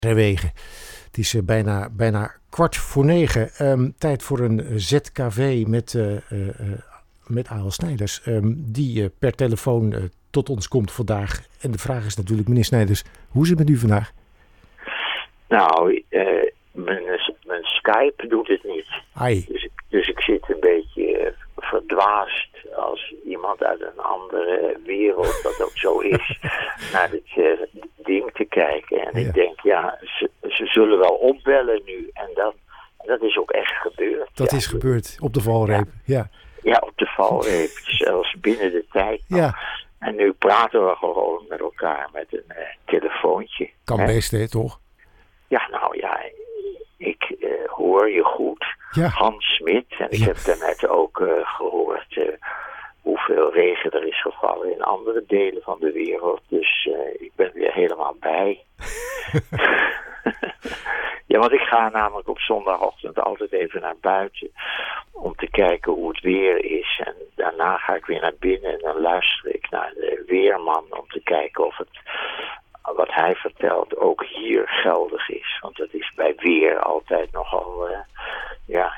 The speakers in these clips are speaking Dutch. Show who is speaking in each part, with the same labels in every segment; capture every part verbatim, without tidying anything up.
Speaker 1: Wegen. Het is uh, bijna, bijna kwart voor negen. Um, tijd voor een Z K V met, uh, uh, uh, met A L Snijders. Um, die uh, per telefoon uh, tot ons komt vandaag. En de vraag is natuurlijk, meneer Snijders, hoe is het met u vandaag?
Speaker 2: Nou, uh, mijn, mijn Skype doet het niet.
Speaker 1: Ai.
Speaker 2: Dus, dus ik zit een beetje uh, verdwaasd als iemand uit een andere wereld, dat ook zo is, naar dit uh, ding te kijken. En ja. ik denk, ja, ze, ze zullen wel opbellen nu. En dan, dat is ook echt gebeurd.
Speaker 1: Dat
Speaker 2: ja.
Speaker 1: is gebeurd, op de valreep, ja.
Speaker 2: Ja, ja op de valreep, zelfs binnen de tijd.
Speaker 1: Ja.
Speaker 2: En nu praten we gewoon met elkaar met een uh, telefoontje.
Speaker 1: Kan hè? Best, hè, toch?
Speaker 2: Ja, nou ja, ik uh, hoor je goed.
Speaker 1: Ja.
Speaker 2: Hans Smit. En ik
Speaker 1: ja.
Speaker 2: heb daarnet ook uh, gehoord uh, hoeveel regen er is gevallen in andere delen van de wereld. Dus uh, ik ben weer helemaal bij. Ja, want ik ga namelijk op zondagochtend altijd even naar buiten om te kijken hoe het weer is. En daarna ga ik weer naar binnen en dan luister ik naar de weerman om te kijken of het, wat hij vertelt, ook hier geldig is. Want dat is bij weer altijd nogal, uh, ja,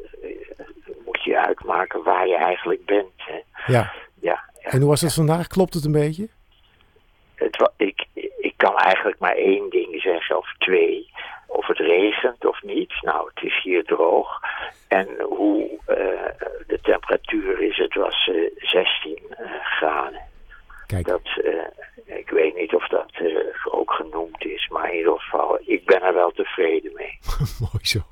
Speaker 2: moet je uitmaken waar je eigenlijk bent. Hè.
Speaker 1: Ja.
Speaker 2: Ja, ja.
Speaker 1: En hoe was het vandaag? Klopt het een beetje?
Speaker 2: Het, ik, ik kan eigenlijk maar één ding zeggen, of twee. Of het regent of niet. Nou, het is hier droog. En hoe uh, de temperatuur is, het was uh, zestien uh, graden.
Speaker 1: Kijk.
Speaker 2: Dat, uh, ik weet niet of dat uh, ook genoemd is, maar in ieder geval, ik ben er wel tevreden mee.
Speaker 1: Mooi zo.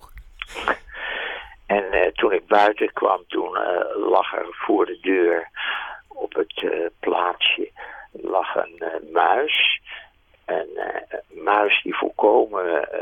Speaker 2: En uh, toen ik buiten kwam, toen uh, lag er voor de deur op het uh, plaatsje lag een uh, muis. Een uh, muis die volkomen uh,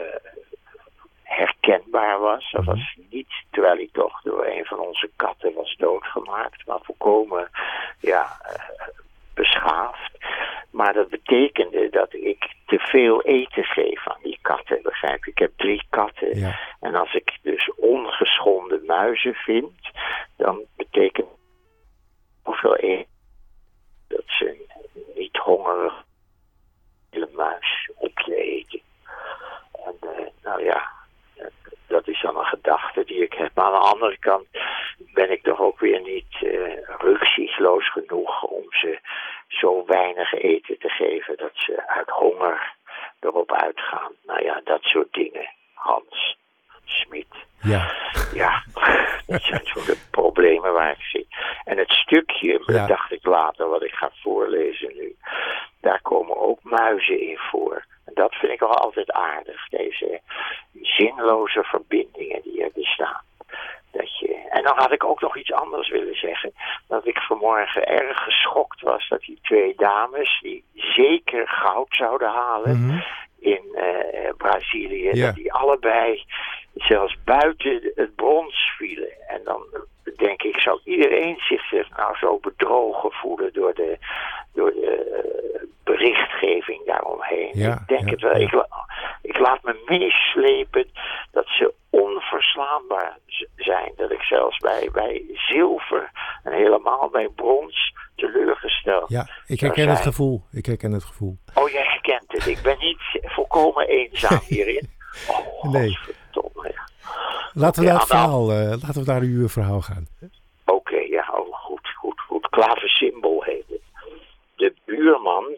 Speaker 2: herkenbaar was. Dat was niet, terwijl hij toch door een van onze katten was doodgemaakt, maar volkomen ja, uh, beschaafd. Maar dat betekende dat ik te veel eten geef aan die katten, begrijp je? Ik heb drie katten.
Speaker 1: Ja.
Speaker 2: En als ik dus ongeschonden muizen vind, dan betekent hoeveel eten dat ze niet hongerig hele muis op je eten. En uh, nou ja, dat is dan een gedachte die ik heb. Maar aan de andere kant ben ik toch ook weer niet uh, rukzichtloos genoeg om ze zo weinig eten te geven dat ze uit honger erop uitgaan. Nou ja, dat soort dingen. Hans Smit.
Speaker 1: Ja.
Speaker 2: Ja, dat zijn zo de problemen waar ik zit. En het stukje, ja. dat dacht ik later, wat ik ga voorlezen nu, daar komen ook muizen in voor. En dat vind ik wel altijd aardig, deze zinloze verbindingen die er bestaan. Dat je... En dan had ik ook nog iets anders willen zeggen. Dat ik vanmorgen erg geschokt was dat die twee dames, die zeker goud zouden halen
Speaker 1: mm-hmm.
Speaker 2: in uh, Brazilië,
Speaker 1: ja.
Speaker 2: dat die allebei zelfs buiten het brons vielen. En dan denk ik, zou iedereen zich nou zo bedrogen voelen door de, door de uh, berichtgeving daaromheen.
Speaker 1: Ja,
Speaker 2: ik denk
Speaker 1: ja,
Speaker 2: het wel.
Speaker 1: ja.
Speaker 2: Ik, ik laat me meeslepen dat ze onverslaanbaar zijn. Dat ik zelfs bij, bij zilver en helemaal bij brons teleurgesteld.
Speaker 1: Ja, ik herken het gevoel. Ik herken het gevoel.
Speaker 2: Oh, jij herkent het. Ik ben niet volkomen eenzaam hierin. Oh,
Speaker 1: nee.
Speaker 2: Godverdomme. Ja.
Speaker 1: Laten we
Speaker 2: okay,
Speaker 1: naar het verhaal, uh, laten we naar uw verhaal gaan.
Speaker 2: Oké, okay, ja, oh, goed, goed, goed. Klaversymbol heet het. De buurman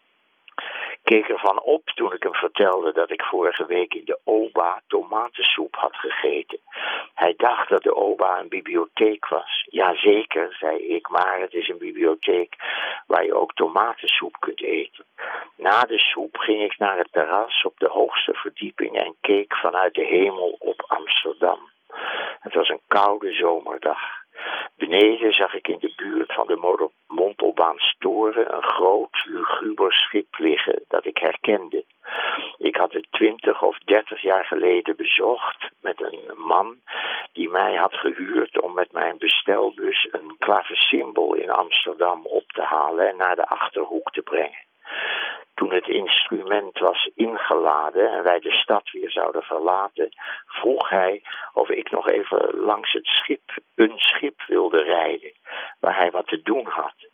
Speaker 2: keek ervan op toen ik hem vertelde dat ik vorige week in de Oba tomatensoep had gegeten. Hij dacht dat de Oba een bibliotheek was. Jazeker, zei ik, maar het is een bibliotheek waar je ook tomatensoep kunt eten. Na de soep ging ik naar het terras op de hoogste verdieping en keek vanuit de hemel op Amsterdam. Het was een koude zomerdag. Beneden zag ik in de buurt van de Montelbaanstoren een groot, luguber schip liggen dat ik herkende. Ik had het twintig of dertig jaar geleden bezocht met een man die mij had gehuurd om met mijn bestelbus een klaversymbol in Amsterdam op te halen en naar de Achterhoek te brengen. Toen het instrument was ingeladen en wij de stad weer zouden verlaten, vroeg hij of ik nog even langs het schip, een schip wilde rijden, waar hij wat te doen had.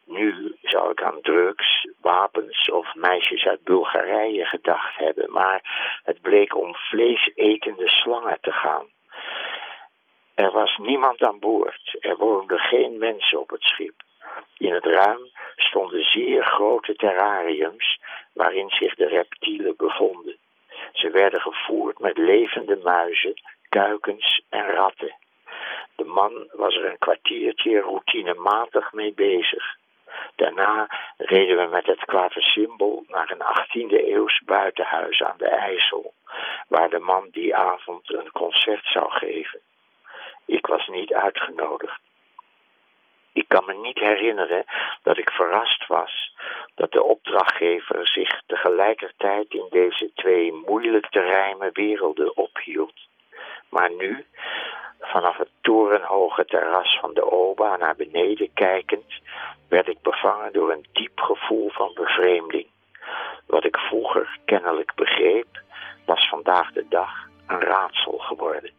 Speaker 2: Nu zou ik aan drugs, wapens of meisjes uit Bulgarije gedacht hebben, maar het bleek om vleesetende slangen te gaan. Er was niemand aan boord, er woonden geen mensen op het schip. In het ruim stonden zeer grote terrariums waarin zich de reptielen bevonden. Ze werden gevoerd met levende muizen, kuikens en ratten. De man was er een kwartiertje routinematig mee bezig. Daarna reden we met het klaversymbol naar een achttiende eeuws buitenhuis aan de IJssel, waar de man die avond een concert zou geven. Ik was niet uitgenodigd. Ik kan me niet herinneren dat ik verrast was dat de opdrachtgever zich tegelijkertijd in deze twee moeilijk te rijmen werelden ophield. Maar nu, vanaf het torenhoge terras van de Oba naar beneden kijkend, werd ik bevangen door een diep gevoel van bevreemding. Wat ik vroeger kennelijk begreep, was vandaag de dag een raadsel geworden.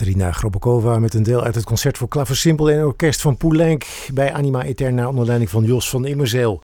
Speaker 1: Katerina Grobokova met een deel uit het concert voor klaversymbol en orkest van Poulenc bij Anima Eterna onder leiding van Jos van Immerzeel.